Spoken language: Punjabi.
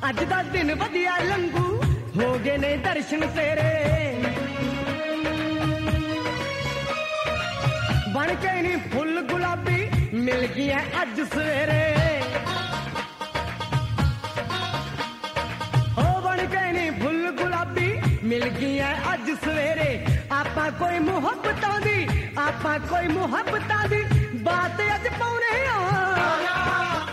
ਅੱਜ ਦਾ ਦਿਨ ਵਧੀਆ ਲੰਘੂ ਹੋ ਗਏ ਨੇ ਦਰਸ਼ਨ ਤੇਰੇ ਬਣ ਕੇ ਨੀ ਫੁੱਲ ਗੁਲਾਬੀ ਮਿਲ ਗਈਆਂ ਅੱਜ ਸਵੇਰੇ ਹੋ ਬਣ ਕੇ ਨੀ ਫੁੱਲ ਗੁਲਾਬੀ ਮਿਲ ਗਈਆਂ ਅੱਜ ਸਵੇਰੇ ਆਪਾਂ ਕੋਈ ਮੁਹੱਬਤਾਂ ਦੀ ਬਾਤ ਅੱਜ ਪਾਉਣੇ ਆ